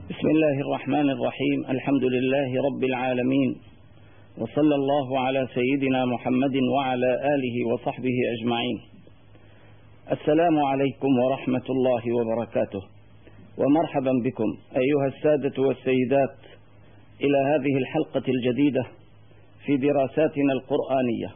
بسم الله الرحمن الرحيم. الحمد لله رب العالمين، وصلى الله على سيدنا محمد وعلى آله وصحبه أجمعين. السلام عليكم ورحمة الله وبركاته، ومرحبا بكم أيها السادة والسيدات إلى هذه الحلقة الجديدة في دراساتنا القرآنية.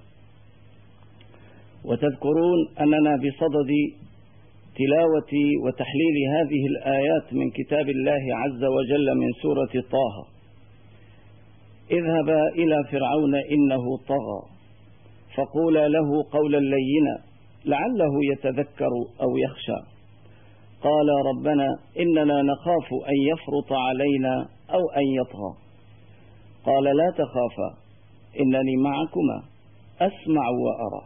وتذكرون أننا بصدد تلاوة وتحليل هذه الآيات من كتاب الله عز وجل من سورة طه. اذهبا إلى فرعون إنه طغى فقولا له قولا لينا لعله يتذكر أو يخشى. قال ربنا إننا نخاف أن يفرط علينا أو أن يطغى. قال لا تخافا إنني معكما أسمع وأرى.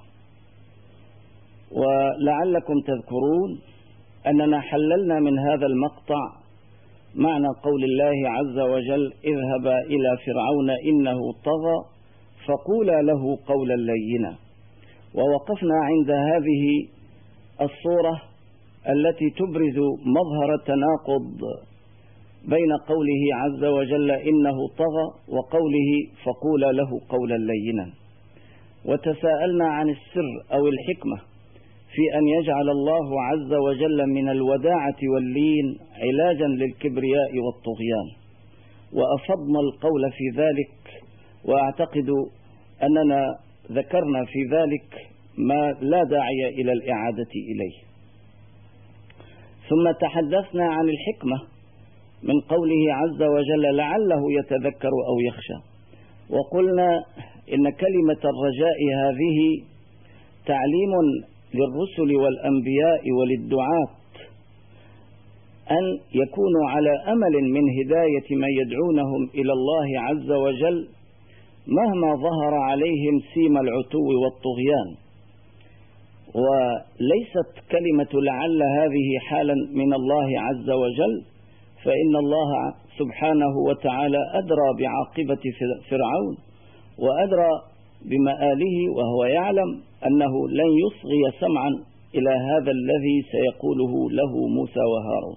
ولعلكم تذكرون أننا حللنا من هذا المقطع معنى قول الله عز وجل اذهبا إلى فرعون إنه طغى فقولا له قولا لينا. ووقفنا عند هذه الصورة التي تبرز مظهر التناقض بين قوله عز وجل إنه طغى وقوله فقولا له قولا لينا. وتساءلنا عن السر أو الحكمة في أن يجعل الله عز وجل من الوداعة واللين علاجا للكبرياء والطغيان، وأفضنا القول في ذلك، وأعتقد أننا ذكرنا في ذلك ما لا داعي إلى الإعادة إليه. ثم تحدثنا عن الحكمة من قوله عز وجل لعله يتذكر أو يخشى، وقلنا إن كلمة الرجاء هذه تعليم للرسل والأنبياء وللدعاة أن يكونوا على أمل من هداية من يدعونهم إلى الله عز وجل مهما ظهر عليهم سيم العتو والطغيان. وليست كلمة لعل هذه حالا من الله عز وجل، فإن الله سبحانه وتعالى أدرى بعاقبة فرعون وأدرى بمآله، وهو يعلم أنه لن يصغي سمعا إلى هذا الذي سيقوله له موسى وهارون.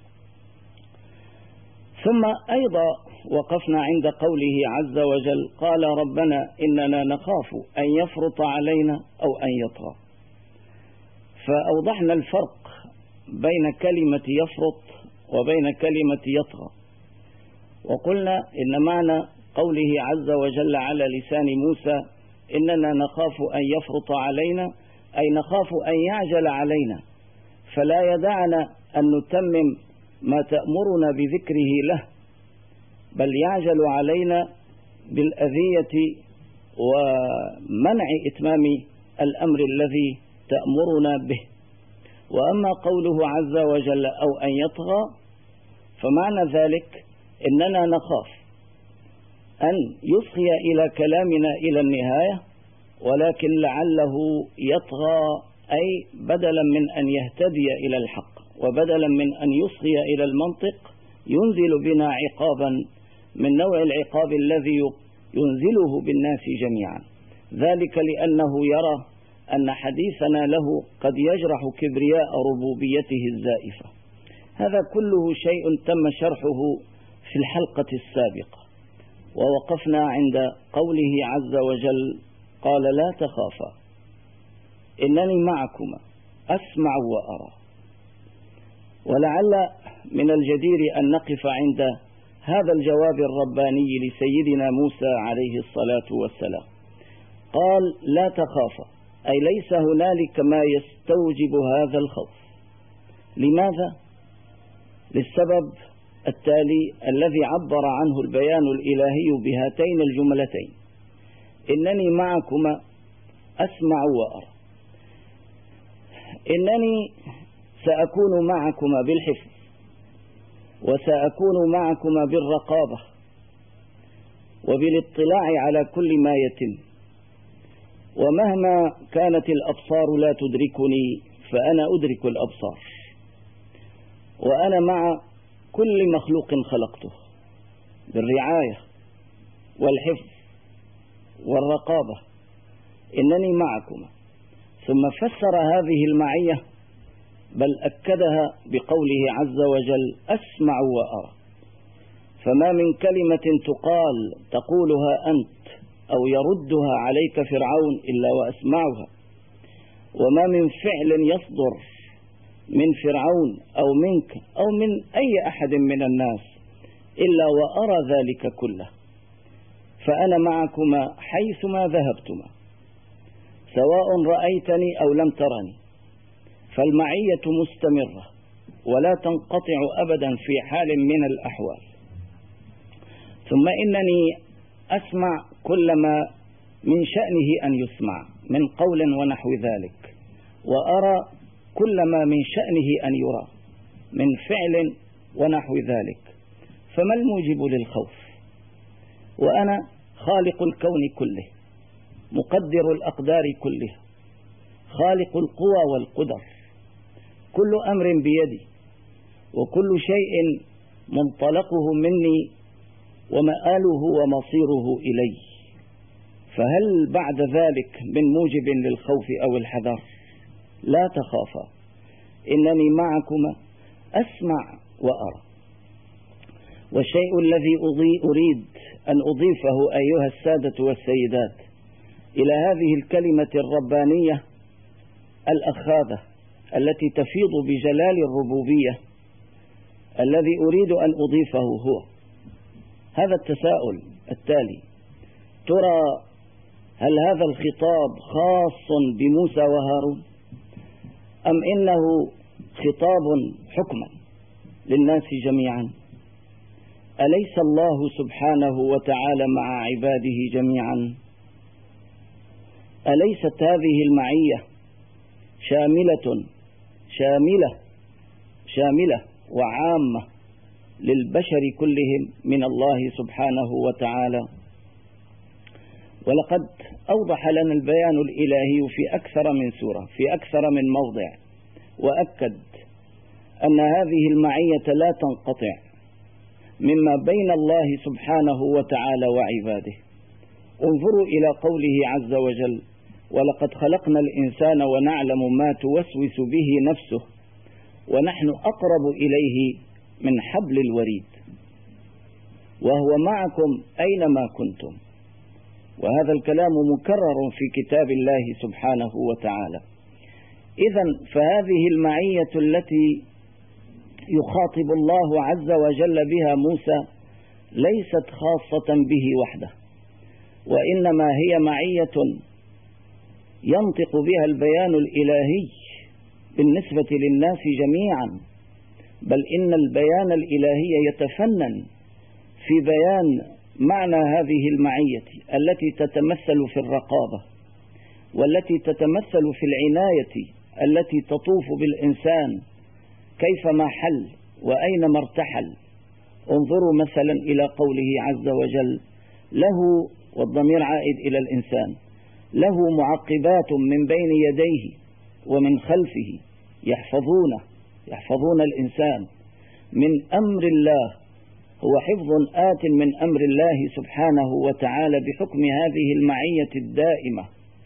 ثم أيضا وقفنا عند قوله عز وجل قال ربنا إننا نخاف أن يفرط علينا أو أن يطغى. فأوضحنا الفرق بين كلمة يفرط وبين كلمة يطغى، وقلنا إن معنى قوله عز وجل على لسان موسى إننا نخاف أن يفرط علينا أي نخاف أن يعجل علينا فلا يدعنا أن نتمم ما تأمرنا بذكره له، بل يعجل علينا بالأذية ومنع إتمام الأمر الذي تأمرنا به. وأما قوله عز وجل أو أن يطغى فمعنى ذلك إننا نخاف أن يصغي إلى كلامنا إلى النهاية، ولكن لعله يطغى أي بدلا من أن يهتدي إلى الحق وبدلا من أن يصغي إلى المنطق ينزل بنا عقابا من نوع العقاب الذي ينزله بالناس جميعا، ذلك لأنه يرى أن حديثنا له قد يجرح كبرياء ربوبيته الزائفة. هذا كله شيء تم شرحه في الحلقة السابقة، ووقفنا عند قوله عز وجل قال لا تخافا إنني معكما أسمع وأرى. ولعل من الجدير أن نقف عند هذا الجواب الرباني لسيدنا موسى عليه الصلاة والسلام. قال لا تخافا أي ليس هنالك ما يستوجب هذا الخوف. لماذا؟ للسبب التالي الذي عبر عنه البيان الإلهي بهاتين الجملتين إنني معكما أسمع وأرى. إنني سأكون معكما بالحفظ، وسأكون معكما بالرقابة وبالاطلاع على كل ما يتم، ومهما كانت الأبصار لا تدركني فأنا أدرك الأبصار، وأنا مع كل مخلوق خلقته بالرعاية والحفظ والرقابة. إنني معكما. ثم فسر هذه المعية بل أكدها بقوله عز وجل أسمع وأرى. فما من كلمة تقولها أنت أو يردها عليك فرعون إلا وأسمعها، وما من فعل يصدر من فرعون أو منك أو من أي أحد من الناس إلا وأرى ذلك كله، فأنا معكما حيثما ذهبتما سواء رأيتني أو لم ترني، فالمعية مستمرة ولا تنقطع أبدا في حال من الأحوال. ثم إنني أسمع كل ما من شأنه أن يسمع من قول ونحو ذلك، وأرى كل ما من شأنه أن يرى من فعل ونحو ذلك، فما الموجب للخوف؟ وأنا خالق الكون كله، مقدر الأقدار كلها، خالق القوى والقدر، كل أمر بيدي، وكل شيء منطلقه مني ومآله ومصيره إلي، فهل بعد ذلك من موجب للخوف أو الحذر؟ لا تخافا، إنني معكما أسمع وأرى. والشيء الذي أريد أن أضيفه أيها السادة والسيدات إلى هذه الكلمة الربانية الأخاذة التي تفيض بجلال الربوبية، الذي أريد أن أضيفه هو هذا التساؤل التالي: ترى هل هذا الخطاب خاص بموسى وهارون، أم إنه خطاب حكما للناس جميعا؟ أليس الله سبحانه وتعالى مع عباده جميعا؟ أليست هذه المعية شاملة وعامة للبشر كلهم من الله سبحانه وتعالى؟ ولقد أوضح لنا البيان الإلهي في أكثر من سورة، في أكثر من موضع، وأكد أن هذه المعية لا تنقطع مما بين الله سبحانه وتعالى وعباده. انظروا إلى قوله عز وجل: ولقد خلقنا الإنسان ونعلم ما توسوس به نفسه ونحن أقرب إليه من حبل الوريد وهو معكم أينما كنتم. وهذا الكلام مكرر في كتاب الله سبحانه وتعالى. إذن فهذه المعية التي يخاطب الله عز وجل بها موسى ليست خاصة به وحده، وإنما هي معية ينطق بها البيان الإلهي بالنسبة للناس جميعا، بل إن البيان الإلهي يتفنن في بيان معنى هذه المعية التي تتمثل في الرقابة، والتي تتمثل في العناية التي تطوف بالإنسان كيفما حل وأينما ارتحل. انظروا مثلا إلى قوله عز وجل: له، والضمير عائد إلى الإنسان، له معقبات من بين يديه ومن خلفه يحفظون الإنسان من أمر الله. هو حفظ آت من أمر الله سبحانه وتعالى بحكم هذه المعية الدائمة.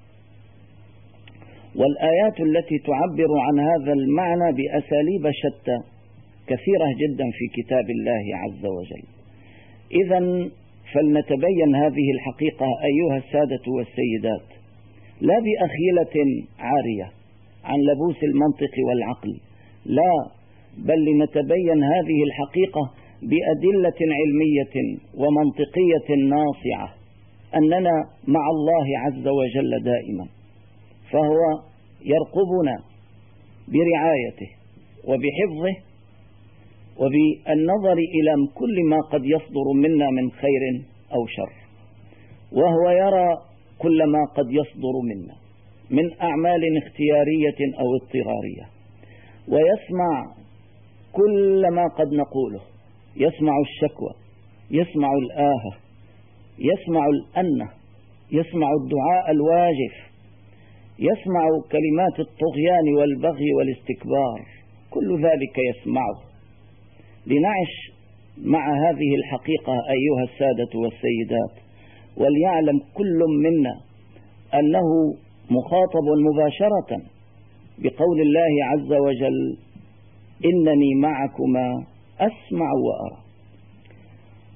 والآيات التي تعبر عن هذا المعنى بأساليب شتى كثيرة جدا في كتاب الله عز وجل. إذن فلنتبين هذه الحقيقة أيها السادة والسيدات، لا بأخيلة عارية عن لبوس المنطق والعقل، لا، بل لنتبين هذه الحقيقة بأدلة علمية ومنطقية ناصعة أننا مع الله عز وجل دائما، فهو يرقبنا برعايته وبحفظه وبالنظر إلى كل ما قد يصدر منا من خير أو شر، وهو يرى كل ما قد يصدر منا من أعمال اختيارية أو اضطرارية، ويسمع كل ما قد نقوله، يسمع الشكوى، يسمع الآهة، يسمع الأنة، يسمع الدعاء الواجف، يسمع كلمات الطغيان والبغي والاستكبار، كل ذلك يسمعه. لنعش مع هذه الحقيقة أيها السادة والسيدات، وليعلم كل منا أنه مخاطب مباشرة بقول الله عز وجل: إنني معكما أسمع وأرى.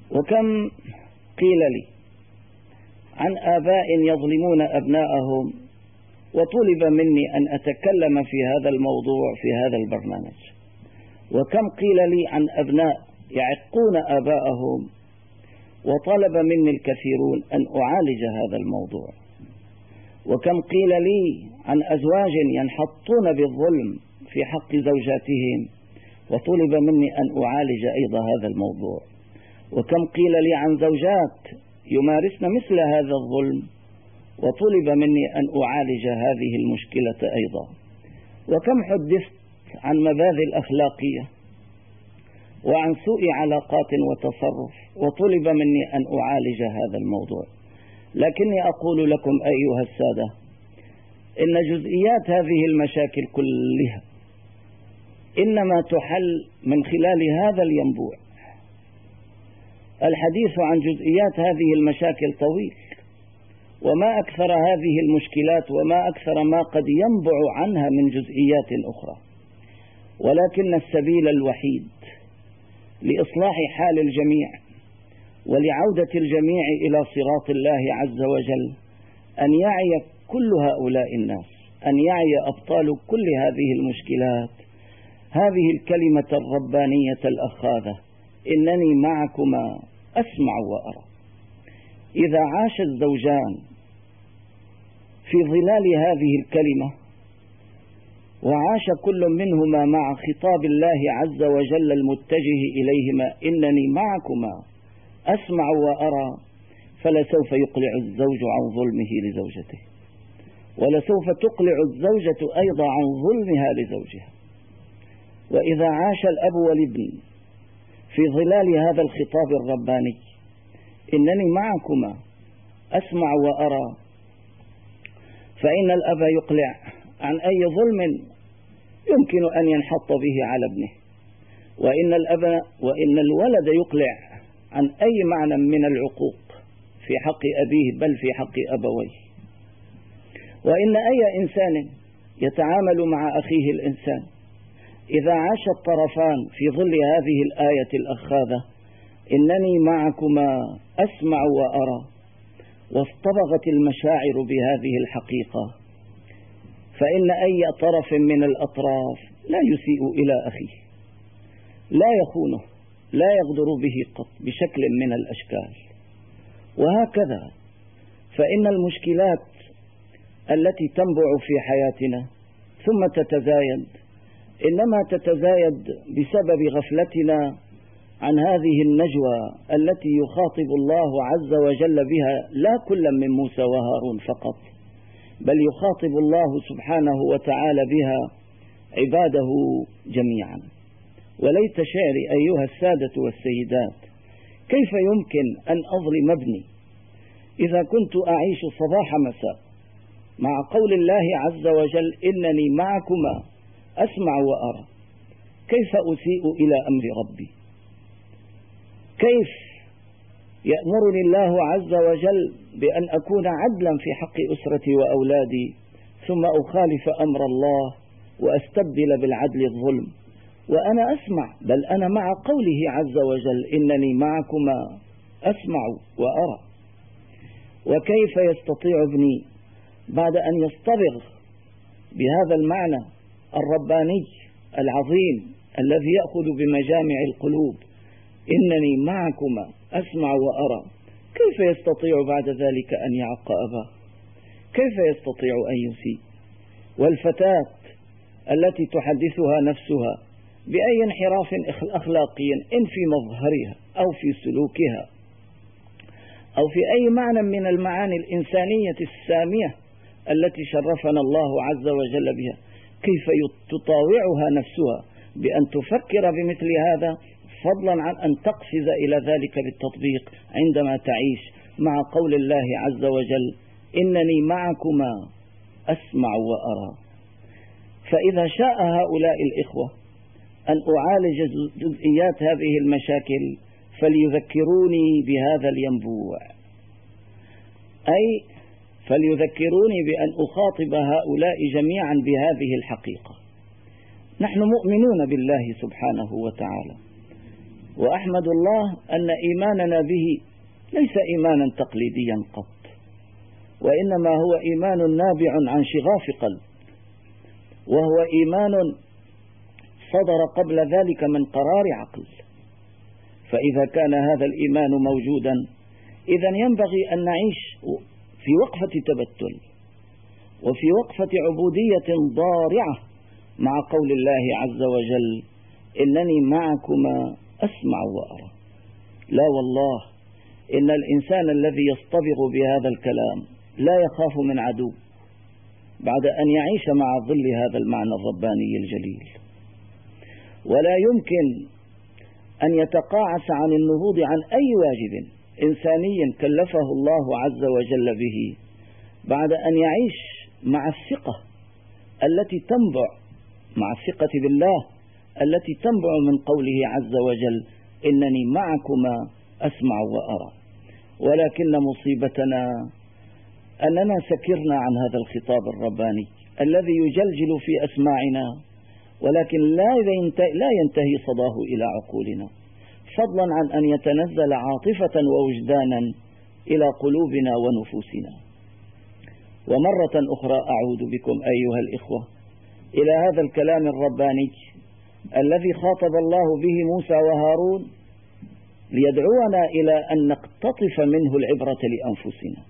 وكم قيل لي عن آباء يظلمون أبناءهم وطلب مني أن أتكلم في هذا الموضوع في هذا البرنامج، وكم قيل لي عن أبناء يعقون آباءهم وطلب مني الكثيرون أن أعالج هذا الموضوع، وكم قيل لي عن أزواج ينحطون بالظلم في حق زوجاتهم وطلب مني أن أعالج أيضا هذا الموضوع، وكم قيل لي عن زوجات يمارسن مثل هذا الظلم وطلب مني أن أعالج هذه المشكلة أيضا، وكم حدثت عن مباذل أخلاقية وعن سوء علاقات وتصرف وطلب مني أن أعالج هذا الموضوع. لكني أقول لكم أيها السادة إن جزئيات هذه المشاكل كلها إنما تحل من خلال هذا الينبوع. الحديث عن جزئيات هذه المشاكل طويل، وما أكثر هذه المشكلات وما أكثر ما قد ينبع عنها من جزئيات أخرى، ولكن السبيل الوحيد لإصلاح حال الجميع ولعودة الجميع إلى صراط الله عز وجل أن يعي كل هؤلاء الناس، أن يعي أبطال كل هذه المشكلات هذه الكلمة الربانية الأخاذة: إنني معكما أسمع وأرى. إذا عاش الزوجان في ظلال هذه الكلمة وعاش كل منهما مع خطاب الله عز وجل المتجه إليهما: إنني معكما أسمع وأرى، فلسوف يقلع الزوج عن ظلمه لزوجته، ولسوف تقلع الزوجة أيضا عن ظلمها لزوجها. وإذا عاش الأب والابن في ظلال هذا الخطاب الرباني: إنني معكما أسمع وأرى، فإن الأب يقلع عن أي ظلم يمكن أن ينحط به على ابنه، وإن الولد يقلع عن أي معنى من العقوق في حق أبيه بل في حق أبويه. وإن أي إنسان يتعامل مع أخيه الإنسان إذا عاش الطرفان في ظل هذه الآية الأخاذة: إنني معكما أسمع وأرى، واصطبغت المشاعر بهذه الحقيقة، فإن أي طرف من الأطراف لا يسيء إلى أخيه، لا يخونه، لا يغدر به قط بشكل من الأشكال. وهكذا فإن المشكلات التي تنبع في حياتنا ثم تتزايد إنما تتزايد بسبب غفلتنا عن هذه النجوى التي يخاطب الله عز وجل بها لا كل من موسى وهارون فقط، بل يخاطب الله سبحانه وتعالى بها عباده جميعا. وليت شعري أيها السادة والسيدات، كيف يمكن أن أظلم ابني إذا كنت أعيش صباح مساء مع قول الله عز وجل: إنني معكما أسمع وأرى؟ كيف أسيء إلى أمر ربي؟ كيف يأمرني الله عز وجل بأن أكون عدلا في حق أسرتي وأولادي ثم أخالف أمر الله وأستبدل بالعدل الظلم وأنا أسمع، بل أنا مع قوله عز وجل: إنني معكما أسمع وأرى؟ وكيف يستطيع ابني بعد أن يصطبغ بهذا المعنى الرباني العظيم الذي يأخذ بمجامع القلوب: إنني معكما أسمع وأرى، كيف يستطيع بعد ذلك أن يعق أباه؟ كيف يستطيع أن يسيء؟ والفتاة التي تحدثها نفسها بأي انحراف أخلاقي إن في مظهرها أو في سلوكها أو في أي معنى من المعاني الإنسانية السامية التي شرفنا الله عز وجل بها، كيف تطاوعها نفسها بأن تفكر بمثل هذا، فضلا عن أن تقفز إلى ذلك بالتطبيق عندما تعيش مع قول الله عز وجل: إنني معكما أسمع وأرى. فإذا شاء هؤلاء الإخوة أن أعالج جزئيات هذه المشاكل فليذكروني بهذا الينبوع، أي فليذكروني بأن أخاطب هؤلاء جميعا بهذه الحقيقة. نحن مؤمنون بالله سبحانه وتعالى، وأحمد الله أن إيماننا به ليس إيمانا تقليديا قط، وإنما هو إيمان نابع عن شغاف قلب، وهو إيمان صدر قبل ذلك من قرار عقل. فإذا كان هذا الإيمان موجودا، إذن ينبغي أن نعيش في وقفة تبتل وفي وقفة عبودية ضارعة مع قول الله عز وجل: إنني معكما أسمع وأرى. لا والله، إن الإنسان الذي يصطبغ بهذا الكلام لا يخاف من عدو بعد أن يعيش مع ظل هذا المعنى الرباني الجليل، ولا يمكن أن يتقاعس عن النهوض عن أي واجب إنساني كلفه الله عز وجل به بعد أن يعيش مع الثقة التي تنبع، مع الثقة بالله التي تنبع من قوله عز وجل: إنني معكما أسمع وأرى. ولكن مصيبتنا أننا سكرنا عن هذا الخطاب الرباني الذي يجلجل في أسماعنا، ولكن لا ينتهي صداه إلى عقولنا، فضلا عن أن يتنزل عاطفة ووجدانا إلى قلوبنا ونفوسنا. ومرة أخرى أعود بكم أيها الإخوة إلى هذا الكلام الرباني الذي خاطب الله به موسى وهارون ليدعونا إلى أن نقتطف منه العبرة لأنفسنا.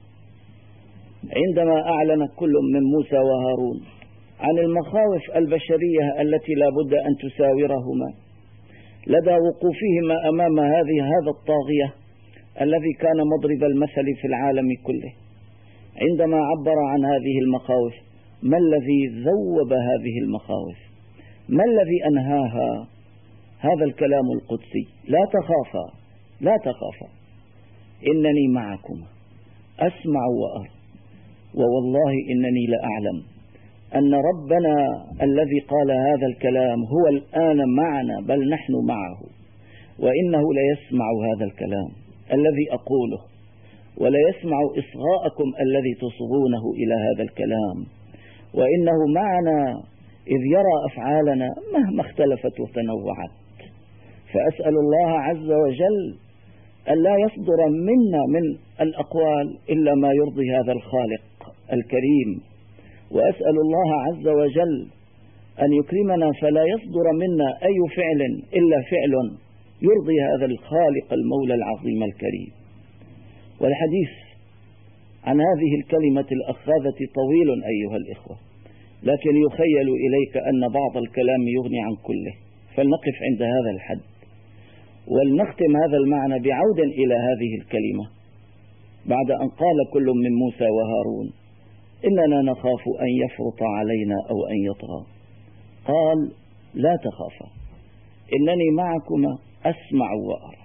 عندما أعلن كل من موسى وهارون عن المخاوف البشرية التي لا بد أن تساورهما لدى وقوفهما أمام هذا الطاغية الذي كان مضرب المثل في العالم كله، عندما عبر عن هذه المخاوف، ما الذي ذوب هذه المخاوف؟ ما الذي أنهاها؟ هذا الكلام القدسي: لا تخافا، لا تخافا، إنني معكما أسمع وأرى. ووالله إنني لأعلم أن ربنا الذي قال هذا الكلام هو الآن معنا، بل نحن معه، وإنه ليسمع هذا الكلام الذي أقوله، وليسمع إصغاءكم الذي تصغونه إلى هذا الكلام، وإنه معنا إذ يرى أفعالنا مهما اختلفت وتنوعت. فأسأل الله عز وجل أن لا يصدر منا من الأقوال إلا ما يرضي هذا الخالق الكريم، وأسأل الله عز وجل أن يكرمنا فلا يصدر منا أي فعل إلا فعل يرضي هذا الخالق المولى العظيم الكريم. والحديث عن هذه الكلمة الأخاذة طويل أيها الإخوة، لكن يخيل إليك أن بعض الكلام يغني عن كله، فلنقف عند هذا الحد ولنختم هذا المعنى بعود إلى هذه الكلمة بعد أن قال كل من موسى وهارون: إننا نخاف أن يفرط علينا أو أن يطغى. قال: لا تخافا، إنني معكما أسمع وأرى.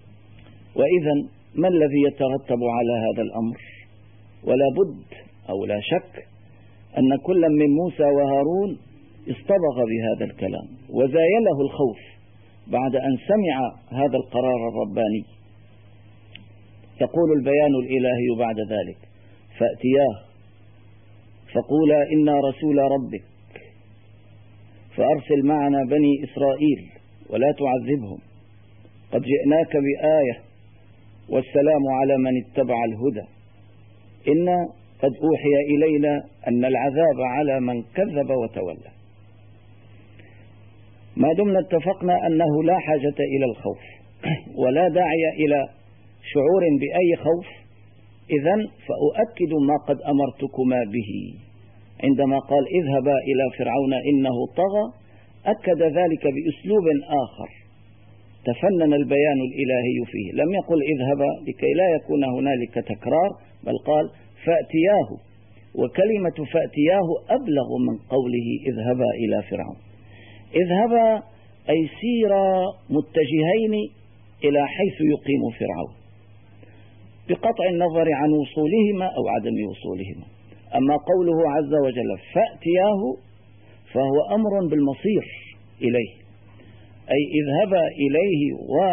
وإذا ما الذي يترتب على هذا الأمر؟ ولا بد أو لا شك أن كل من موسى وهارون اصطبغ بهذا الكلام وزايله الخوف بعد أن سمع هذا القرار الرباني. يقول البيان الإلهي بعد ذلك: فأتياه فقولا إنا رسول ربك فأرسل معنا بني إسرائيل ولا تعذبهم، قد جئناك بآية والسلام على من اتبع الهدى، إنا قد أوحي إلينا أن العذاب على من كذب وتولى. ما دمنا اتفقنا أنه لا حاجة إلى الخوف ولا داعي إلى شعور بأي خوف، إذن فأؤكد ما قد أمرتكما به. عندما قال: اذهبا إلى فرعون إنه طغى، أكد ذلك بأسلوب آخر تفنن البيان الإلهي فيه. لم يقل اذهبا لكي لا يكون هنالك تكرار، بل قال: فأتياه، وكلمة فأتياه أبلغ من قوله اذهبا إلى فرعون. اذهبا أي سيرا متجهين إلى حيث يقيم فرعون، بقطع النظر عن وصولهما أو عدم وصولهما. أما قوله عز وجل فأتياه فهو أمر بالمصير إليه، أي اذهبا إليه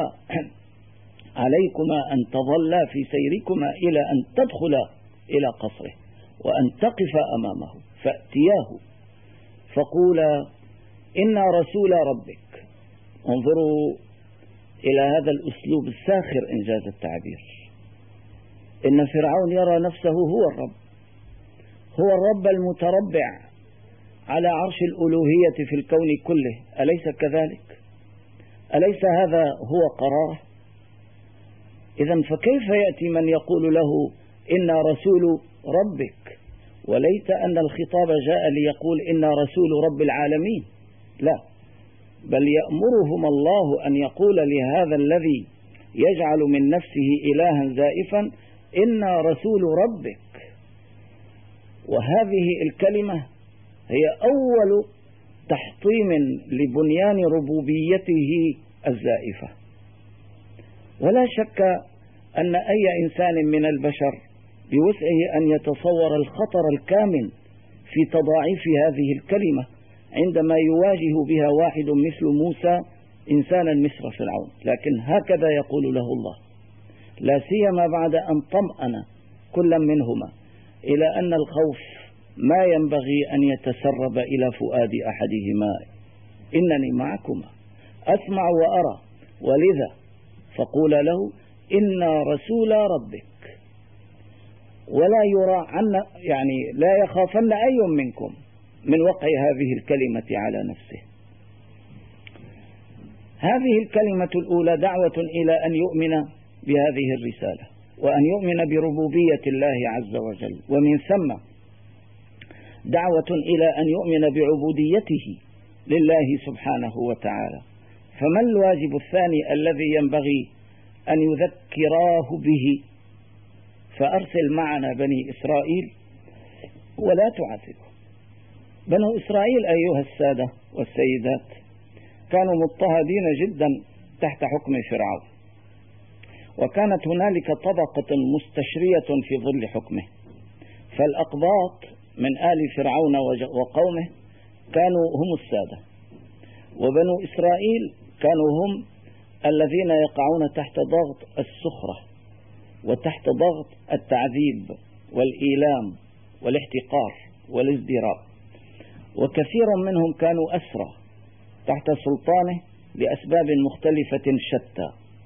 وعليكما أن تظلا في سيركما إلى أن تدخلا إلى قصره وأن تقف أمامه. فأتياه فقولا إنا رسول ربك. انظروا إلى هذا الأسلوب الساخر إنجاز التعبير. إن فرعون يرى نفسه هو الرب، هو الرب المتربع على عرش الألوهية في الكون كله، أليس كذلك؟ أليس هذا هو قراره؟ إذن فكيف يأتي من يقول له إنا رسول ربك، وليت أن الخطاب جاء ليقول إنا رسول رب العالمين؟ لا، بل يأمرهم الله أن يقول لهذا الذي يجعل من نفسه إلها زائفا إنا رسول ربك. وهذه الكلمة هي أول تحطيم لبنيان ربوبيته الزائفة. ولا شك أن أي إنسان من البشر بوسعه أن يتصور الخطر الكامن في تضاعيف هذه الكلمة عندما يواجه بها واحد مثل موسى إنسانا مثل فرعون. لكن هكذا يقول له الله، لا سيما بعد أن طمأن كل منهما إلى أن الخوف ما ينبغي أن يتسرب إلى فؤاد أحدهما، إنني معكما أسمع وأرى، ولذا فقول له إنا رسول ربك ولا يرى عنا، يعني لا يخافن أي منكم من وقع هذه الكلمة على نفسه. هذه الكلمة الأولى دعوة إلى أن يؤمن بهذه الرسالة وأن يؤمن بربوبية الله عز وجل، ومن ثم دعوة إلى أن يؤمن بعبوديته لله سبحانه وتعالى. فما الواجب الثاني الذي ينبغي أن يذكراه به؟ فأرسل معنا بني إسرائيل ولا تعذبهم. بنو إسرائيل أيها السادة والسيدات كانوا مضطهدين جدا تحت حكم فرعون، وكانت هنالك طبقة مستشرية في ظل حكمه، فالأقباط من آل فرعون وقومه كانوا هم السادة، وبنو إسرائيل كانوا هم الذين يقعون تحت ضغط السخرة وتحت ضغط التعذيب والإيلام والاحتقار والازدراء، وكثير منهم كانوا أسرى تحت سلطانه لأسباب مختلفة شتى.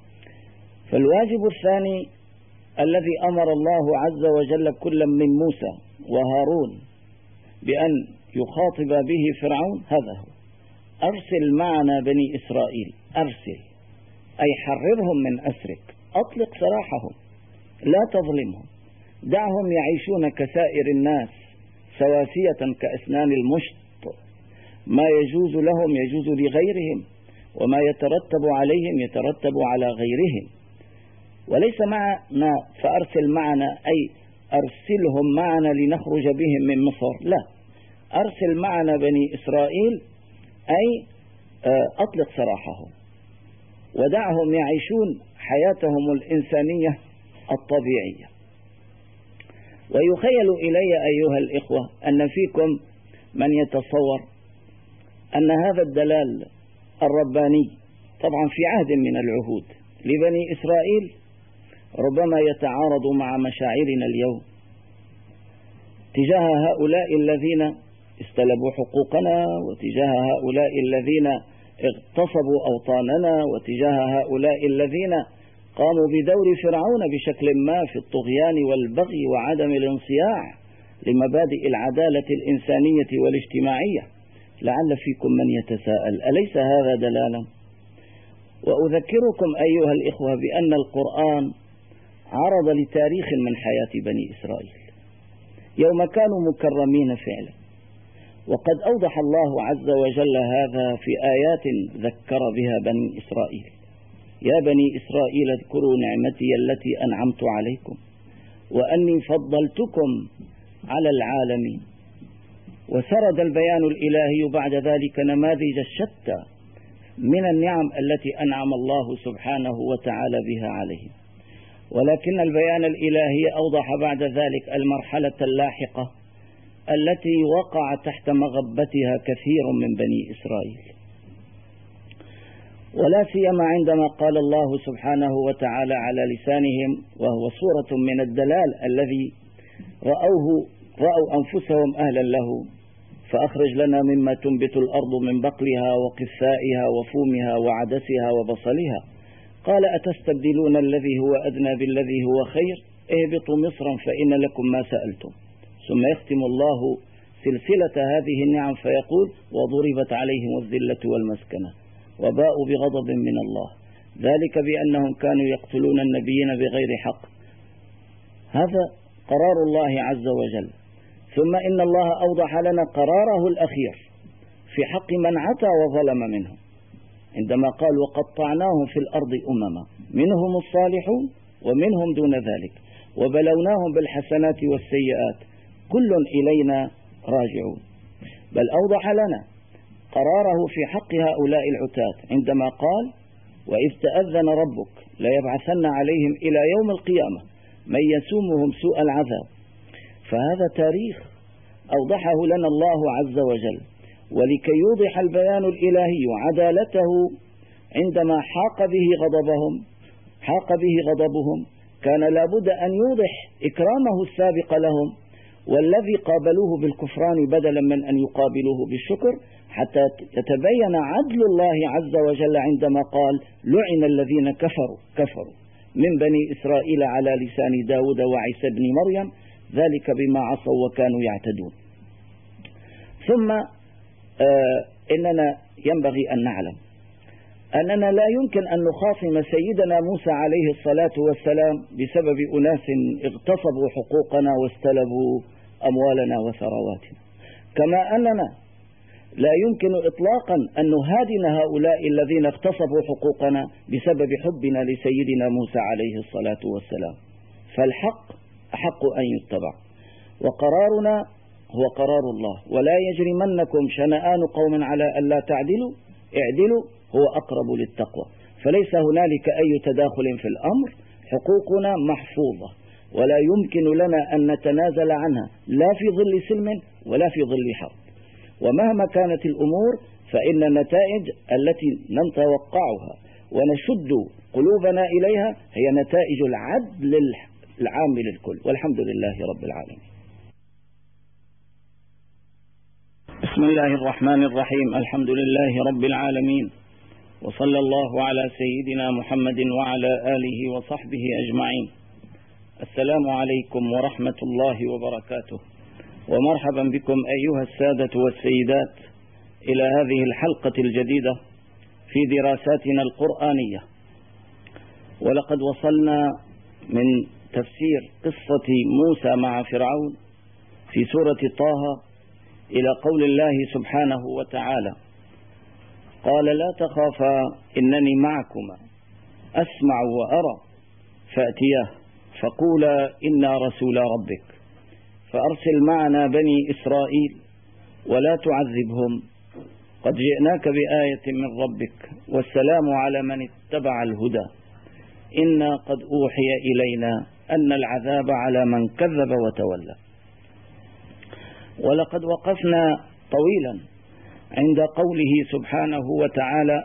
فالواجب الثاني الذي أمر الله عز وجل كل من موسى وهارون بأن يخاطب به فرعون هذا هو: أرسل معنا بني إسرائيل. أرسل أي حررهم من أسرك، أطلق سراحهم، لا تظلمهم، دعهم يعيشون كسائر الناس سواسية كأسنان المشط، ما يجوز لهم يجوز لغيرهم، وما يترتب عليهم يترتب على غيرهم. وليس معنا فأرسل معنا أي أرسلهم معنا لنخرج بهم من مصر، لا، أرسل معنا بني إسرائيل أي أطلق سراحهم ودعهم يعيشون حياتهم الإنسانية الطبيعية. ويخيل إلي أيها الإخوة أن فيكم من يتصور أن هذا الدلال الرباني طبعا في عهد من العهود لبني إسرائيل ربما يتعارض مع مشاعرنا اليوم تجاه هؤلاء الذين استلبوا حقوقنا، وتجاه هؤلاء الذين اغتصبوا أوطاننا، وتجاه هؤلاء الذين قاموا بدور فرعون بشكل ما في الطغيان والبغي وعدم الانصياع لمبادئ العدالة الإنسانية والاجتماعية. لعل فيكم من يتساءل: أليس هذا دلالا؟ وأذكركم أيها الإخوة بأن القرآن عرض لتاريخ من حياة بني إسرائيل يوم كانوا مكرمين فعلا، وقد أوضح الله عز وجل هذا في آيات ذكر بها بني إسرائيل: يا بني إسرائيل اذكروا نعمتي التي أنعمت عليكم وأني فضلتكم على العالمين. وسرد البيان الإلهي بعد ذلك نماذج الشتى من النعم التي أنعم الله سبحانه وتعالى بها عليهم. ولكن البيان الإلهي أوضح بعد ذلك المرحلة اللاحقة التي وقع تحت مغبتها كثير من بني إسرائيل، ولا سيما عندما قال الله سبحانه وتعالى على لسانهم، وهو صورة من الدلال الذي رأوا أنفسهم أهلا له: فأخرج لنا مما تنبت الأرض من بقلها وقثائها وفومها وعدسها وبصلها قال أتستبدلون الذي هو أدنى بالذي هو خير اهبطوا مصرا فإن لكم ما سألتم. ثم يختم الله سلسلة هذه النعم فيقول وضربت عليهم الذلة والمسكنة وباءوا بغضب من الله ذلك بأنهم كانوا يقتلون النبيين بغير حق. هذا قرار الله عز وجل. ثم إن الله أوضح لنا قراره الأخير في حق من عتى وظلم منهم عندما قال وقطعناهم في الأرض أمما منهم الصالحون ومنهم دون ذلك وبلوناهم بالحسنات والسيئات كل إلينا راجعون. بل أوضح لنا قراره في حق هؤلاء العتاة عندما قال وإذ تأذن ربك ليبعثن عليهم إلى يوم القيامة من يسومهم سوء العذاب. فهذا تاريخ أوضحه لنا الله عز وجل، ولكي يوضح البيان الإلهي عدالته عندما حاق به غضبهم كان لابد أن يوضح إكرامه السابق لهم والذي قابلوه بالكفران بدلا من أن يقابلوه بالشكر، حتى يتبين عدل الله عز وجل عندما قال لعن الذين كفروا من بني إسرائيل على لسان داود وعيسى بن مريم ذلك بما عصوا وكانوا يعتدون. ثم إننا ينبغي أن نعلم أننا لا يمكن أن نخاصم سيدنا موسى عليه الصلاة والسلام بسبب أناس اغتصبوا حقوقنا واستلبوا أموالنا وثرواتنا، كما أننا لا يمكن إطلاقا أن نهادن هؤلاء الذين اغتصبوا حقوقنا بسبب حبنا لسيدنا موسى عليه الصلاة والسلام. فالحق أحق أن يتبع، وقرارنا هو قرار الله. ولا يجرمنكم شنآن قوم على ألا تعدلوا اعدلوا هو أقرب للتقوى. فليس هنالك أي تداخل في الأمر، حقوقنا محفوظة ولا يمكن لنا أن نتنازل عنها لا في ظل سلم ولا في ظل حرب. ومهما كانت الأمور فإن النتائج التي نتوقعها ونشد قلوبنا إليها هي نتائج العدل العام للكل، والحمد لله رب العالمين. بسم الله الرحمن الرحيم. الحمد لله رب العالمين، وصلى الله على سيدنا محمد وعلى آله وصحبه أجمعين. السلام عليكم ورحمة الله وبركاته، ومرحبا بكم أيها السادة والسيدات إلى هذه الحلقة الجديدة في دراساتنا القرآنية. ولقد وصلنا من تفسير قصة موسى مع فرعون في سورة طه إلى قول الله سبحانه وتعالى قال لا تخافا إنني معكما أسمع وأرى فأتياه فقولا إنا رسول ربك فأرسل معنا بني إسرائيل ولا تعذبهم قد جئناك بآية من ربك والسلام على من اتبع الهدى إنا قد أوحي إلينا أن العذاب على من كذب وتولى. ولقد وقفنا طويلا عند قوله سبحانه وتعالى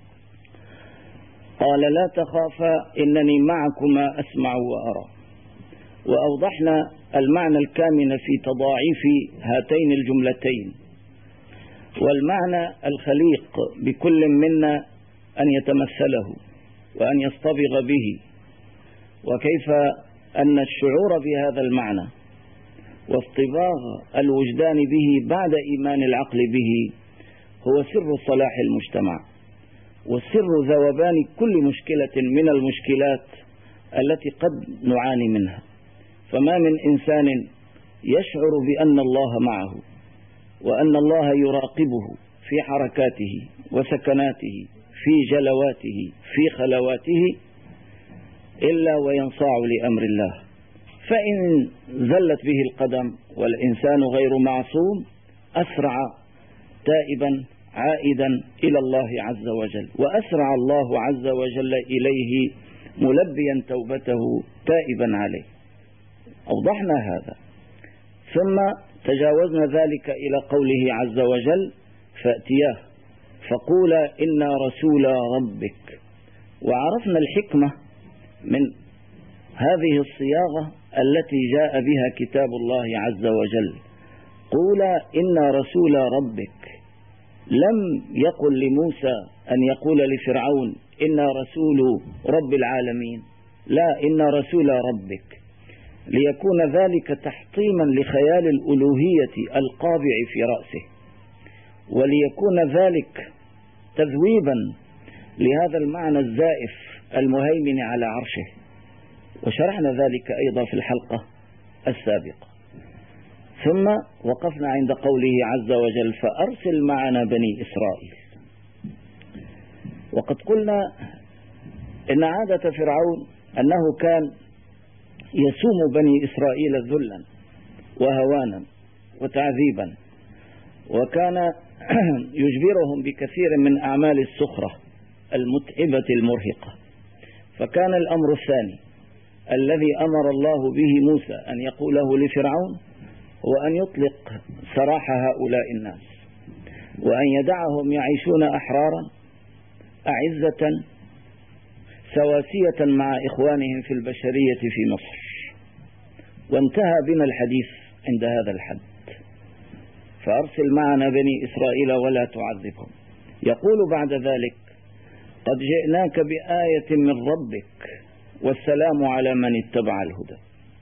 قال لا تخافا إنني معكما أسمع وأرى، وأوضحنا المعنى الكامن في تضاعيف هاتين الجملتين، والمعنى الخليق بكل منا أن يتمثله وأن يصطبغ به، وكيف أن الشعور بهذا المعنى واصطباغ الوجدان به بعد إيمان العقل به هو سر صلاح المجتمع وسر ذوبان كل مشكلة من المشكلات التي قد نعاني منها. فما من إنسان يشعر بأن الله معه وأن الله يراقبه في حركاته وسكناته في جلواته في خلواته إلا وينصاع لأمر الله. فإن زلت به القدم والإنسان غير معصوم أسرع تائبا عائدا إلى الله عز وجل، وأسرع الله عز وجل إليه ملبيا توبته تائبا عليه. أوضحنا هذا، ثم تجاوزنا ذلك إلى قوله عز وجل فأتياه فقولا إنا رسول ربك، وعرفنا الحكمة من هذه الصياغة التي جاء بها كتاب الله عز وجل. قولا إنا رسول ربك، لم يقل لموسى أن يقول لفرعون إنا رسول رب العالمين، لا، إنا رسول ربك، ليكون ذلك تحطيما لخيال الألوهية القابع في رأسه، وليكون ذلك تذويبا لهذا المعنى الزائف المهيمن على عرشه. وشرحنا ذلك أيضا في الحلقة السابقة. ثم وقفنا عند قوله عز وجل فأرسل معنا بني إسرائيل. وقد قلنا إن عادة فرعون أنه كان يسوم بني إسرائيل ذلا وهوانا وتعذيبا، وكان يجبرهم بكثير من أعمال السخرة المتعبة المرهقة. فكان الأمر الثاني الذي أمر الله به موسى أن يقوله لفرعون هو أن يطلق سراح هؤلاء الناس، وأن يدعهم يعيشون أحرارا أعزة سواسية مع إخوانهم في البشرية في مصر. وانتهى بنا الحديث عند هذا الحد. فأرسل معنا بني إسرائيل ولا تعذبهم. يقول بعد ذلك قد جئناك بآية من ربك والسلام على من اتبع الهدى.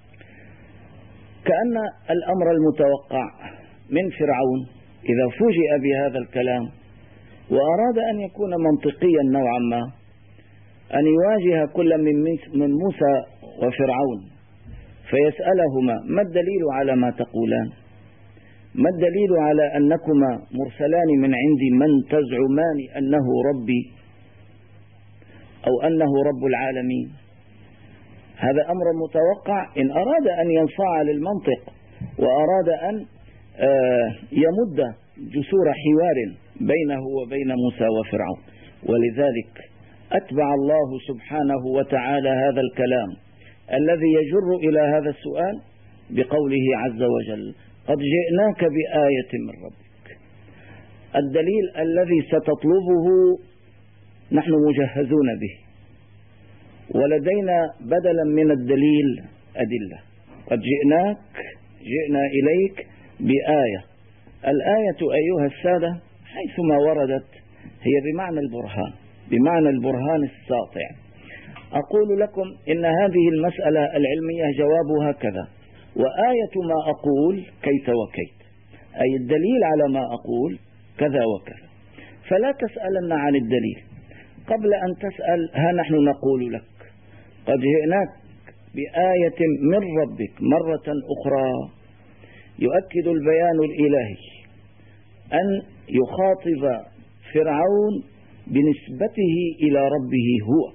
كأن الأمر المتوقع من فرعون إذا فوجئ بهذا الكلام وأراد أن يكون منطقيا نوعا ما، أن يواجه كل من موسى وفرعون فيسألهما ما الدليل على ما تقولان؟ ما الدليل على أنكما مرسلان من عند من تزعمان أنه ربي أو أنه رب العالمين؟ هذا أمر متوقع إن أراد أن ينصاع للمنطق وأراد أن يمد جسور حوار بينه وبين موسى وفرعون. ولذلك أتبع الله سبحانه وتعالى هذا الكلام الذي يجر إلى هذا السؤال بقوله عز وجل قد جئناك بآية من ربك. الدليل الذي ستطلبه نحن مجهزون به، ولدينا بدلا من الدليل أدلة. قد جئنا إليك بآية. الآية أيها السادة حيثما وردت هي بمعنى البرهان، بمعنى البرهان الساطع. أقول لكم إن هذه المسألة العلمية جوابها كذا، وآية ما أقول كيت وكيت، أي الدليل على ما أقول كذا وكذا. فلا تسألن عن الدليل قبل أن تسأل ها نحن نقول لك قد جئناك بآية من ربك. مرة أخرى يؤكد البيان الإلهي أن يخاطب فرعون بنسبته إلى ربه هو،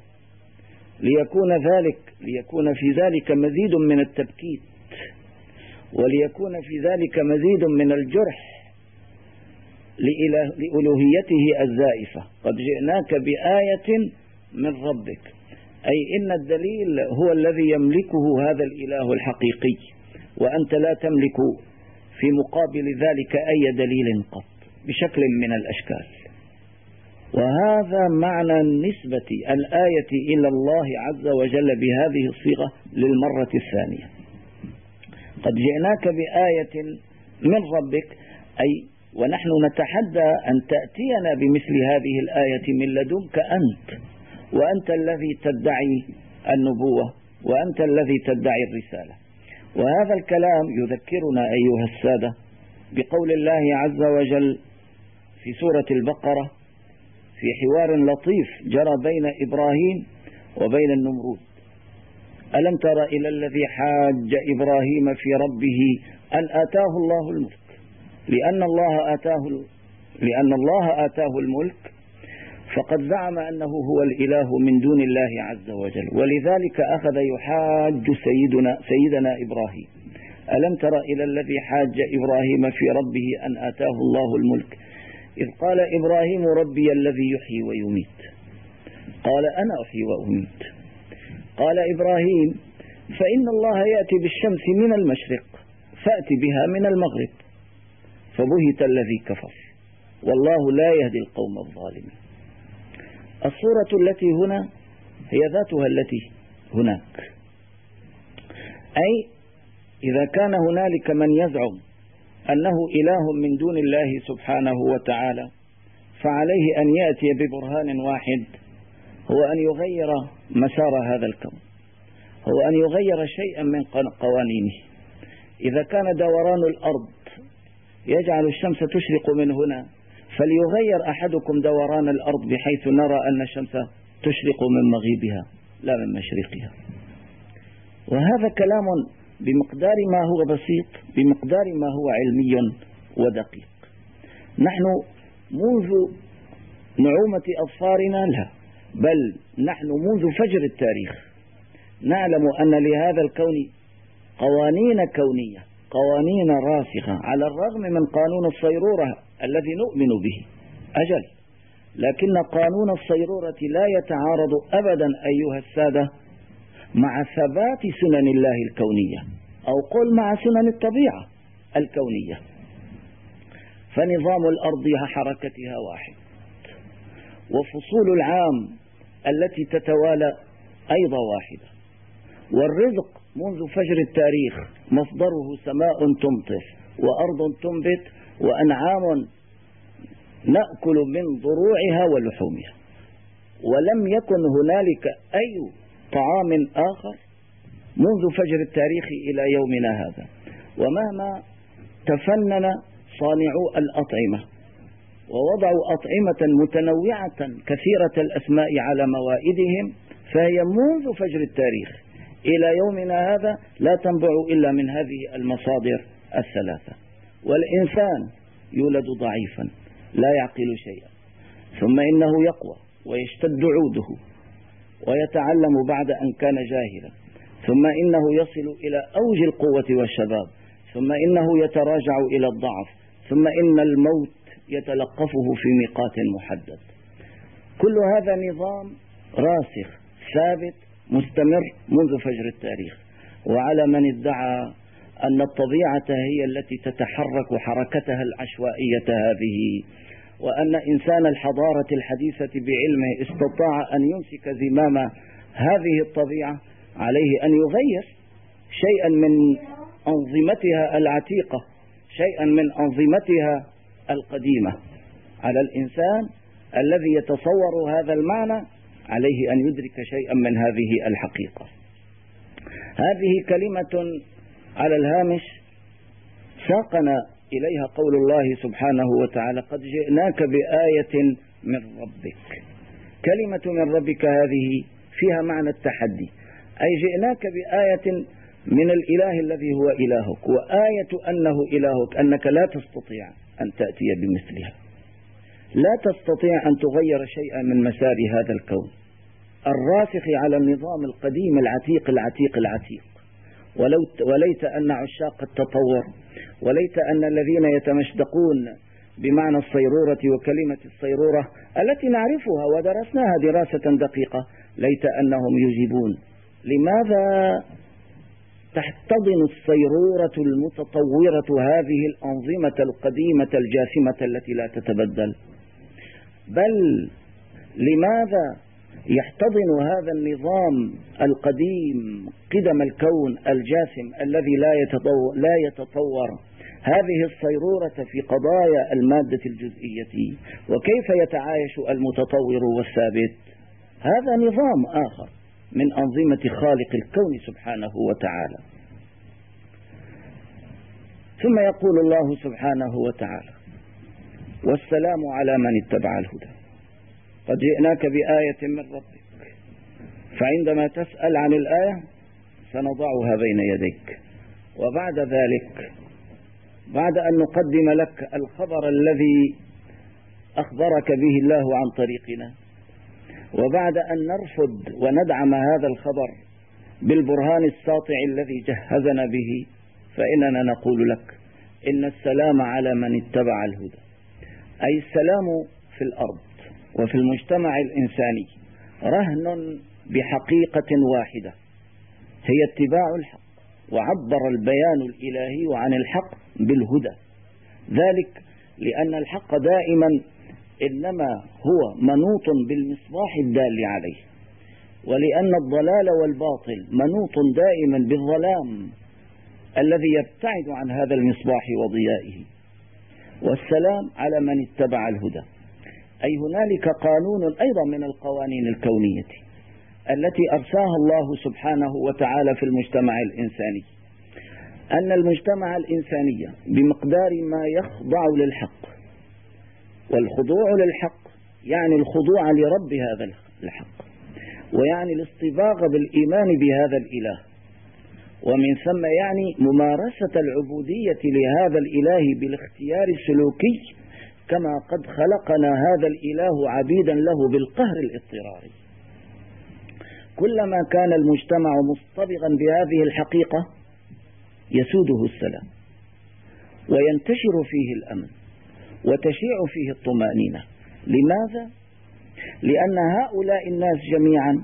ليكون في ذلك مزيد من التبكيت، وليكون في ذلك مزيد من الجرح لألوهيته الزائفة. قد جئناك بآية من ربك، أي إن الدليل هو الذي يملكه هذا الإله الحقيقي، وأنت لا تملك في مقابل ذلك أي دليل قط بشكل من الأشكال. وهذا معنى نسبة الآية إلى الله عز وجل بهذه الصيغة للمرة الثانية. قد جئناك بآية من ربك، أي ونحن نتحدى أن تأتينا بمثل هذه الآية من لدنك أنت، وأنت الذي تدعي النبوة، وأنت الذي تدعي الرسالة. وهذا الكلام يذكرنا أيها السادة بقول الله عز وجل في سورة البقرة في حوار لطيف جرى بين إبراهيم وبين النمرود: ألم تر إلى الذي حاج إبراهيم في ربه أن آتاه الله الملك. لأن الله آتاه الملك فقد زعم أنه هو الإله من دون الله عز وجل، ولذلك أخذ يحاج سيدنا إبراهيم: ألم تر إلى الذي حاج إبراهيم في ربه أن آتاه الله الملك إذ قال إبراهيم ربي الذي يحيي ويميت. قال أنا أحيي وأميت. قال إبراهيم فإن الله يأتي بالشمس من المشرق فأتي بها من المغرب. فبهت الذي كفر والله لا يهدي القوم الظالمين. الصورة التي هنا هي ذاتها التي هناك، أي إذا كان هنالك من يزعم أنه إله من دون الله سبحانه وتعالى فعليه أن يأتي ببرهان واحد هو أن يغير مسار هذا الكون، هو أن يغير شيئا من قوانينه. إذا كان دوران الأرض يجعل الشمس تشرق من هنا، فليغير أحدكم دوران الأرض بحيث نرى أن الشمس تشرق من مغيبها لا من مشرقها. وهذا كلام بمقدار ما هو بسيط، بمقدار ما هو علمي ودقيق. نحن منذ نعومة أظفارنا لا، بل نحن منذ فجر التاريخ نعلم أن لهذا الكون قوانين كونية، قوانين راسخة، على الرغم من قانون الصيرورة الذي نؤمن به أجل، لكن قانون الصيرورة لا يتعارض أبدا أيها السادة مع ثبات سنن الله الكونية، أو قل مع سنن الطبيعة الكونية. فنظام الأرض حركتها واحد، وفصول العام التي تتوالى أيضا واحدة، والرزق منذ فجر التاريخ مصدره سماء تمطر وأرض تنبت وأنعام نأكل من ضروعها ولحومها، ولم يكن هنالك أي طعام آخر منذ فجر التاريخ إلى يومنا هذا. ومهما تفنن صانعو الأطعمة ووضعوا أطعمة متنوعة كثيرة الأسماء على موائدهم، فهي منذ فجر التاريخ إلى يومنا هذا لا تنبع إلا من هذه المصادر الثلاثة. والإنسان يولد ضعيفا لا يعقل شيئا، ثم إنه يقوى ويشتد عوده ويتعلم بعد أن كان جاهلا، ثم إنه يصل إلى أوج القوة والشباب، ثم إنه يتراجع إلى الضعف، ثم إن الموت يتلقفه في ميقات محدد. كل هذا نظام راسخ ثابت مستمر منذ فجر التاريخ. وعلى من ادعى أن الطبيعة هي التي تتحرك حركتها العشوائية هذه، وأن إنسان الحضارة الحديثة بعلمه استطاع أن يمسك زمام هذه الطبيعة، عليه أن يغير شيئا من أنظمتها العتيقة، شيئا من أنظمتها القديمة. على الإنسان الذي يتصور هذا المعنى عليه أن يدرك شيئا من هذه الحقيقة. هذه كلمة على الهامش ساقنا إليها قول الله سبحانه وتعالى: قد جئناك بآية من ربك. كلمة من ربك هذه فيها معنى التحدي، أي جئناك بآية من الإله الذي هو إلهك، وآية أنه إلهك أنك لا تستطيع أن تأتي بمثلها، لا تستطيع أن تغير شيئا من مسار هذا الكون الراسخ على النظام القديم العتيق العتيق العتيق. وليت أن عشاق التطور، وليت أن الذين يتمشدقون بمعنى الصيرورة وكلمة الصيرورة التي نعرفها ودرسناها دراسة دقيقة، ليت أنهم يجيبون لماذا تحتضن الصيرورة المتطورة هذه الأنظمة القديمة الجاثمة التي لا تتبدل، بل لماذا يحتضن هذا النظام القديم قدم الكون الجاثم الذي لا يتطور هذه الصيرورة في قضايا المادة الجزئية؟ وكيف يتعايش المتطور والثابت؟ هذا نظام آخر من أنظمة خالق الكون سبحانه وتعالى. ثم يقول الله سبحانه وتعالى: والسلام على من اتبع الهدى. قد جئناك بآية من ربك. فعندما تسأل عن الآية سنضعها بين يديك، وبعد ذلك بعد أن نقدم لك الخبر الذي أخبرك به الله عن طريقنا، وبعد أن نرفض وندعم هذا الخبر بالبرهان الساطع الذي جهزنا به، فإننا نقول لك إن السلام على من اتبع الهدى، أي السلام في الأرض وفي المجتمع الإنساني رهن بحقيقة واحدة هي اتباع الحق. وعبر البيان الإلهي عن الحق بالهدى، ذلك لأن الحق دائما إنما هو منوط بالمصباح الدال عليه، ولأن الضلال والباطل منوط دائما بالظلام الذي يبتعد عن هذا المصباح وضيائه. والسلام على من اتبع الهدى، أي هنالك قانون أيضا من القوانين الكونية التي أرساها الله سبحانه وتعالى في المجتمع الإنساني، أن المجتمع الإنساني بمقدار ما يخضع للحق، والخضوع للحق يعني الخضوع لرب هذا الحق، ويعني الاصطباغ بالإيمان بهذا الإله، ومن ثم يعني ممارسة العبودية لهذا الإله بالاختيار السلوكي، كما قد خلقنا هذا الإله عبيدا له بالقهر الاضطراري. كلما كان المجتمع مصطبغا بهذه الحقيقة يسوده السلام، وينتشر فيه الأمن، وتشيع فيه الطمأنينة. لماذا؟ لأن هؤلاء الناس جميعا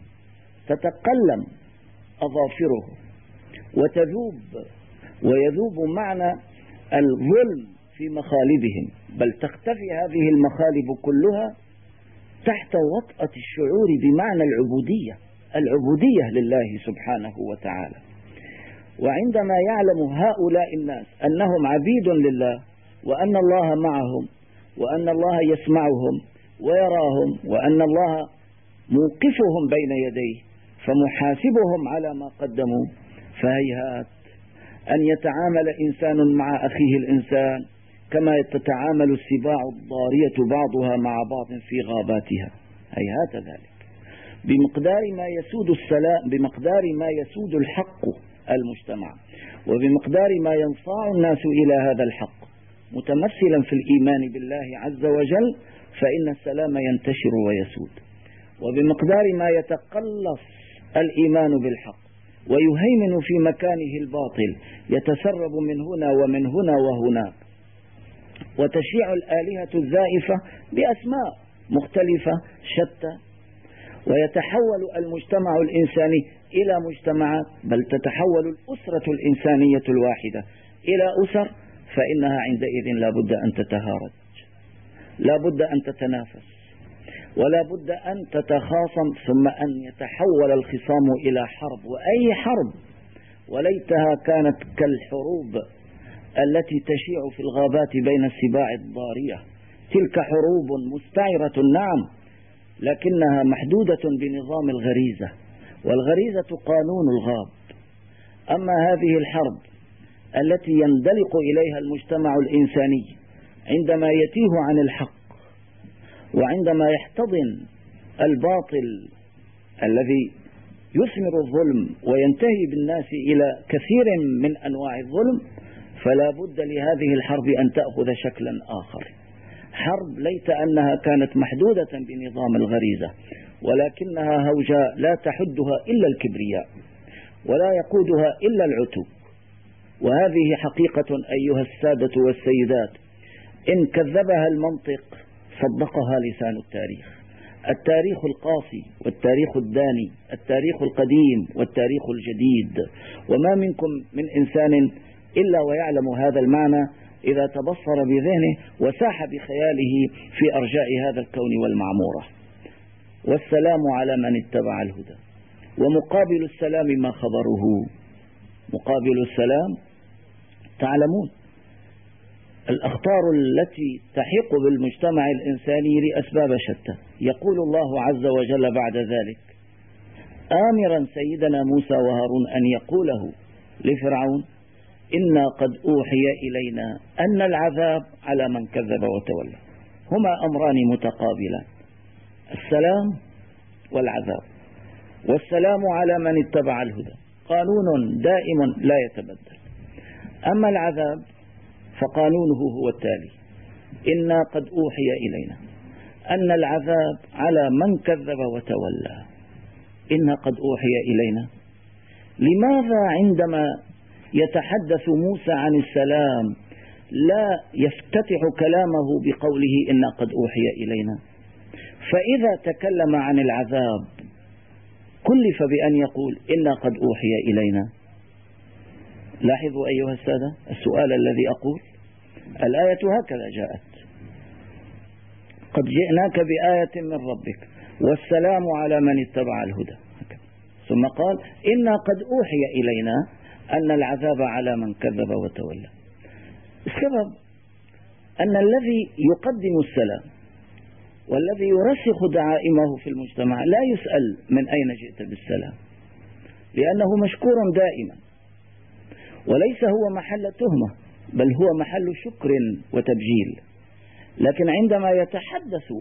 تتقلم أظافره وتذوب ويذوب معنى الظلم في مخالبهم، بل تختفي هذه المخالب كلها تحت وطأة الشعور بمعنى العبودية لله سبحانه وتعالى. وعندما يعلم هؤلاء الناس أنهم عبيد لله، وأن الله معهم، وأن الله يسمعهم ويراهم، وأن الله موقفهم بين يديه فمحاسبهم على ما قدموا، فهيهات أن يتعامل إنسان مع أخيه الإنسان كما تتعامل السباع الضارية بعضها مع بعض في غاباتها. هيهات ذلك. بمقدار ما يسود السلام، بمقدار ما يسود الحق المجتمع، وبمقدار ما ينصاع الناس إلى هذا الحق متمثلا في الإيمان بالله عز وجل، فإن السلام ينتشر ويسود. وبمقدار ما يتقلص الإيمان بالحق ويهيمن في مكانه الباطل، يتسرب من هنا ومن هنا وهناك، وتشيع الآلهة الزائفة بأسماء مختلفة شتى، ويتحول المجتمع الإنساني إلى مجتمعات، بل تتحول الأسرة الإنسانية الواحدة إلى أسر، فإنها عندئذ لا بد أن تتهارج، لا بد أن تتنافس، ولا بد أن تتخاصم، ثم أن يتحول الخصام إلى حرب. وأي حرب، وليتها كانت كالحروب التي تشيع في الغابات بين السباع الضارية. تلك حروب مستعرة نعم، لكنها محدودة بنظام الغريزة، والغريزة قانون الغاب. أما هذه الحرب التي يندلق إليها المجتمع الإنساني عندما يتيه عن الحق، وعندما يحتضن الباطل الذي يثمر الظلم وينتهي بالناس إلى كثير من أنواع الظلم، فلا بد لهذه الحرب أن تأخذ شكلا آخر. حرب ليت أنها كانت محدودة بنظام الغريزة، ولكنها هوجاء لا تحدها إلا الكبرياء، ولا يقودها إلا العتو. وهذه حقيقة أيها السادة والسيدات، إن كذبها المنطق صدقها لسان التاريخ. التاريخ القاسي والتاريخ الداني، التاريخ القديم والتاريخ الجديد، وما منكم من إنسان إلا ويعلم هذا المعنى إذا تبصر بذهنه وساح بخياله في أرجاء هذا الكون والمعمورة. والسلام على من اتبع الهدى. ومقابل السلام ما خبره؟ مقابل السلام تعلمون الأخطار التي تحيق بالمجتمع الإنساني لأسباب شتى. يقول الله عز وجل بعد ذلك آمرا سيدنا موسى وهارون أن يقوله لفرعون إنا قد أوحي إلينا أن العذاب على من كذب وتولى. هما أمران متقابلان، السلام والعذاب. والسلام على من اتبع الهدى قانون دائم لا يتبدل. أما العذاب فقانونه هو التالي: إنا قد أوحي إلينا أن العذاب على من كذب وتولى. إنا قد أوحي إلينا. لماذا عندما يتحدث موسى عن السلام لا يفتتح كلامه بقوله إنا قد أوحي إلينا؟ فإذا تكلم عن العذاب كلف بأن يقول إنا قد أوحي إلينا. لاحظوا أيها السادة السؤال الذي أقول. الآية هكذا جاءت: قد جئناك بآية من ربك والسلام على من اتبع الهدى. ثم قال إنا قد أوحي إلينا أن العذاب على من كذب وتولى. السبب أن الذي يقدم السلام والذي يرسخ دعائمه في المجتمع لا يسأل من أين جئت بالسلام، لأنه مشكور دائما، وليس هو محل تهمة، بل هو محل شكر وتبجيل. لكن عندما يتحدث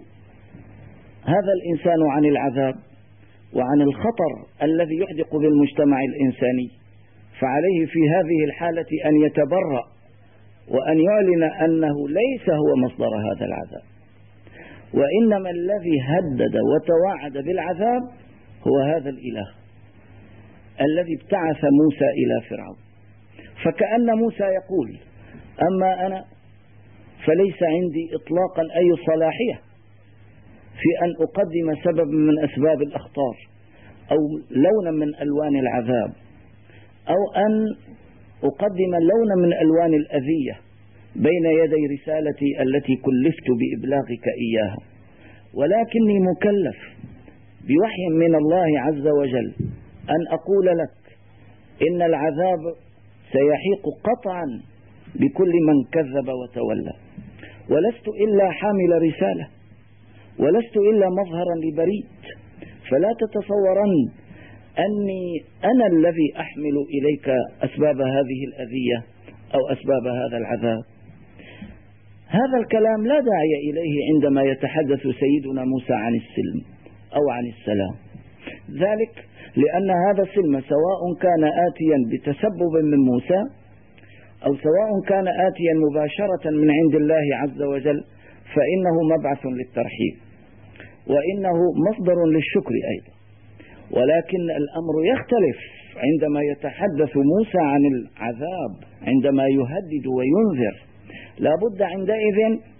هذا الإنسان عن العذاب وعن الخطر الذي يحدق بالمجتمع الإنساني، فعليه في هذه الحالة أن يتبرأ وأن يعلن أنه ليس هو مصدر هذا العذاب، وإنما الذي هدد وتوعد بالعذاب هو هذا الإله الذي ابتعث موسى إلى فرعون. فكأن موسى يقول: أما أنا فليس عندي إطلاقا أي صلاحية في أن أقدم سبب من أسباب الأخطار أو لونا من ألوان العذاب، أو أن أقدم لونا من ألوان الأذية بين يدي رسالتي التي كلفت بإبلاغك إياها، ولكني مكلف بوحي من الله عز وجل أن أقول لك إن العذاب سيحيق قطعا بكل من كذب وتولى، ولست إلا حامل رسالة، ولست إلا مظهرا لبريد، فلا تتصورن أني أنا الذي أحمل إليك أسباب هذه الأذية أو أسباب هذا العذاب. هذا الكلام لا داعي إليه عندما يتحدث سيدنا موسى عن السلم أو عن السلام، ذلك لأن هذا السلم سواء كان آتيا بتسبب من موسى أو سواء كان آتيا مباشرة من عند الله عز وجل فإنه مبعث للترحيب، وإنه مصدر للشكر أيضا. ولكن الأمر يختلف عندما يتحدث موسى عن العذاب، عندما يهدد وينذر لا بد عندئذ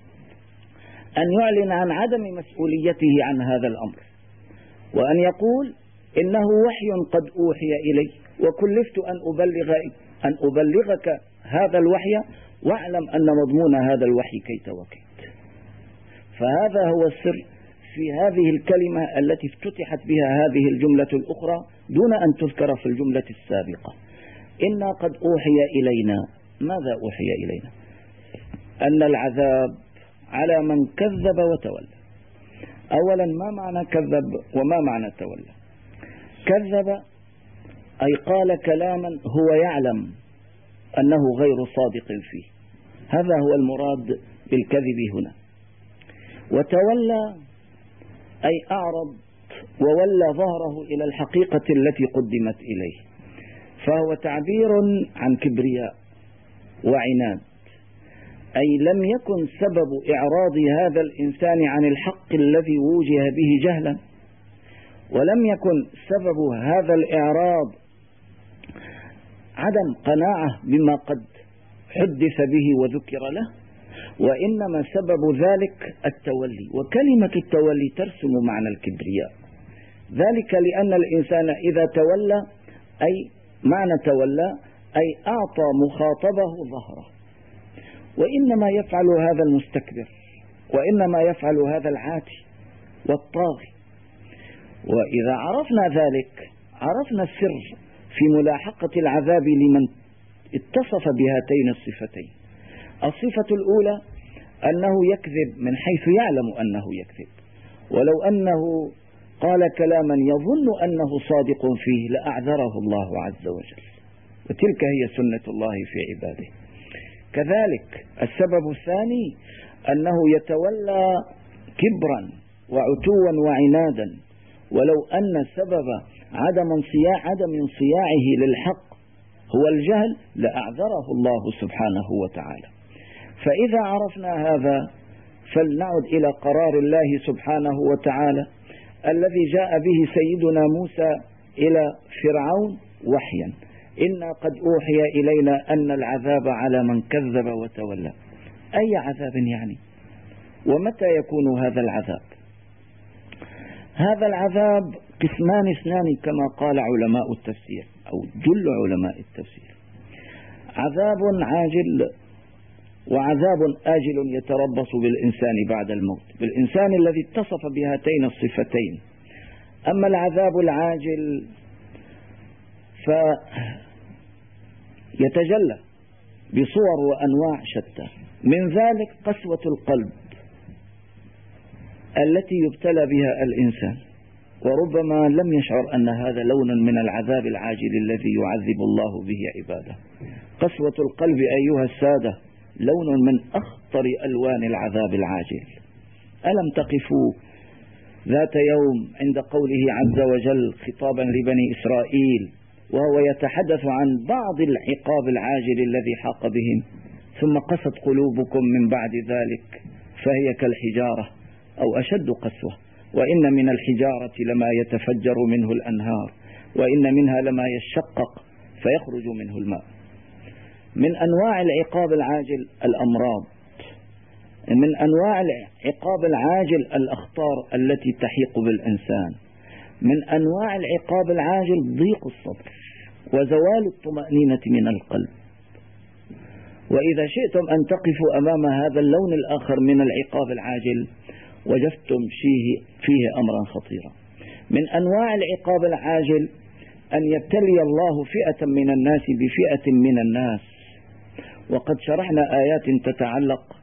أن يعلن عن عدم مسؤوليته عن هذا الأمر، وأن يقول: إنه وحي قد أوحي إلي وكلفت أن أبلغك هذا الوحي، واعلم أن مضمون هذا الوحي كيت وكيت. فهذا هو السر في هذه الكلمة التي افتتحت بها هذه الجملة الأخرى دون أن تذكر في الجملة السابقة: إنا قد أوحي إلينا. ماذا أوحي إلينا؟ أن العذاب على من كذب وتولى. أولا، ما معنى كذب وما معنى تولى؟ كذب أي قال كلاما هو يعلم أنه غير صادق فيه، هذا هو المراد بالكذب هنا. وتولى أي أعرض وولى ظهره إلى الحقيقة التي قدمت إليه، فهو تعبير عن كبرياء وعناد، أي لم يكن سبب إعراض هذا الإنسان عن الحق الذي وجه به جهلا، ولم يكن سبب هذا الإعراض عدم قناعة بما قد حدث به وذكر له، وإنما سبب ذلك التولي. وكلمة التولي ترسم معنى الكبرياء، ذلك لأن الإنسان إذا تولى، أي معنى تولى أي أعطى مخاطبه ظهره، وإنما يفعل هذا المستكبر، وإنما يفعل هذا العاتي والطاغي. وإذا عرفنا ذلك عرفنا السر في ملاحقة العذاب لمن اتصف بهاتين الصفتين. الصفة الأولى أنه يكذب من حيث يعلم أنه يكذب، ولو أنه قال كلاما يظن أنه صادق فيه لأعذره الله عز وجل، وتلك هي سنة الله في عباده. كذلك السبب الثاني أنه يتولى كبرا وعتوا وعنادا، ولو أن سبب عدم انصياعه للحق هو الجهل لأعذره الله سبحانه وتعالى. فإذا عرفنا هذا فلنعد إلى قرار الله سبحانه وتعالى الذي جاء به سيدنا موسى إلى فرعون وحيا: إنا قد أوحي إلينا أن العذاب على من كذب وتولى. أي عذاب يعني؟ ومتى يكون هذا العذاب؟ هذا العذاب قسمان اثنان كما قال علماء التفسير أو جل علماء التفسير: عذاب عاجل وعذاب آجل يتربص بالإنسان بعد الموت، بالإنسان الذي اتصف بهاتين الصفتين. أما العذاب العاجل فيتجلى بصور وأنواع شتى، من ذلك قسوة القلب التي يبتلى بها الإنسان، وربما لم يشعر أن هذا لون من العذاب العاجل الذي يعذب الله به عباده. قسوة القلب أيها السادة لون من أخطر ألوان العذاب العاجل. ألم تقفوا ذات يوم عند قوله عز وجل خطابا لبني إسرائيل وهو يتحدث عن بعض العقاب العاجل الذي حاق بهم، ثم قست قلوبكم من بعد ذلك فهي كالحجارة أو أشد قسوة، وإن من الحجارة لما يتفجر منه الأنهار، وإن منها لما يشقق فيخرج منه الماء. من أنواع العقاب العاجل الأمراض، من أنواع العقاب العاجل الأخطار التي تحيق بالإنسان، من أنواع العقاب العاجل ضيق الصدر وزوال الطمأنينة من القلب. وإذا شئتم أن تقفوا أمام هذا اللون الآخر من العقاب العاجل وجدتم فيه أمرا خطيرا. من أنواع العقاب العاجل أن يبتلي الله فئة من الناس بفئة من الناس، وقد شرحنا آيات تتعلق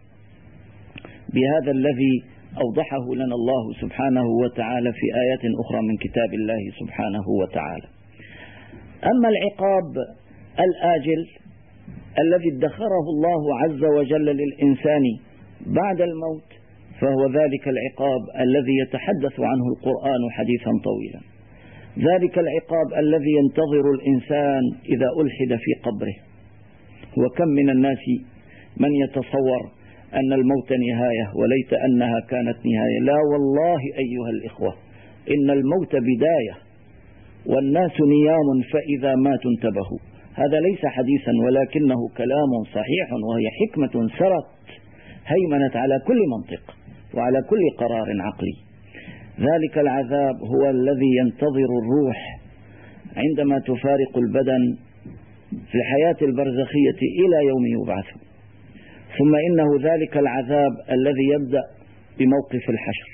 بهذا الذي أوضحه لنا الله سبحانه وتعالى في آيات أخرى من كتاب الله سبحانه وتعالى. أما العقاب الآجل الذي ادخره الله عز وجل للإنسان بعد الموت فهو ذلك العقاب الذي يتحدث عنه القرآن حديثا طويلا، ذلك العقاب الذي ينتظر الإنسان إذا ألحد في قبره. وكم من الناس من يتصور أن الموت نهاية وليت أنها كانت نهاية. لا والله أيها الإخوة، إن الموت بداية والناس نيام فإذا ماتوا انتبهوا. هذا ليس حديثا ولكنه كلام صحيح، وهي حكمة سرت هيمنت على كل منطق وعلى كل قرار عقلي. ذلك العذاب هو الذي ينتظر الروح عندما تفارق البدن في الحياة البرزخية إلى يوم يبعث. ثم إنه ذلك العذاب الذي يبدأ بموقف الحشر،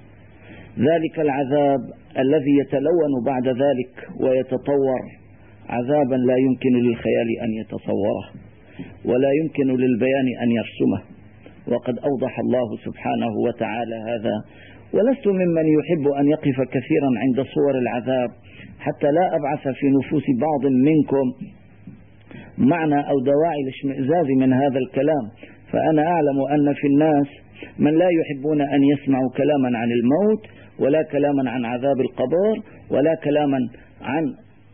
ذلك العذاب الذي يتلون بعد ذلك ويتطور عذابا لا يمكن للخيال أن يتصوره ولا يمكن للبيان أن يرسمه. وقد أوضح الله سبحانه وتعالى هذا، ولست ممن يحب أن يقف كثيرا عند صور العذاب حتى لا أبعث في نفوس بعض منكم معنى أو دواعي الاشمئزاز من هذا الكلام. فأنا أعلم أن في الناس من لا يحبون أن يسمعوا كلاما عن الموت، ولا كلاما عن عذاب القبر، ولا كلاما عن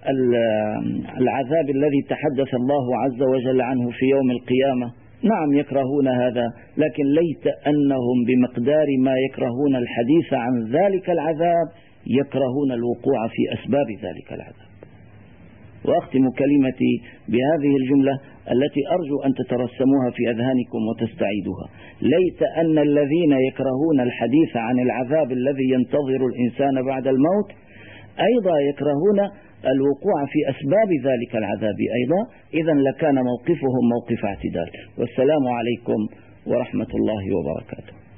العذاب الذي تحدث الله عز وجل عنه في يوم القيامة. نعم يكرهون هذا، لكن ليت أنهم بمقدار ما يكرهون الحديث عن ذلك العذاب يكرهون الوقوع في أسباب ذلك العذاب. وأختم كلمتي بهذه الجملة التي أرجو أن تترسموها في أذهانكم وتستعيدوها: ليت أن الذين يكرهون الحديث عن العذاب الذي ينتظر الإنسان بعد الموت أيضا يكرهون الوقوع في أسباب ذلك العذاب أيضا، إذن لكان موقفهم موقف اعتدال. والسلام عليكم ورحمة الله وبركاته.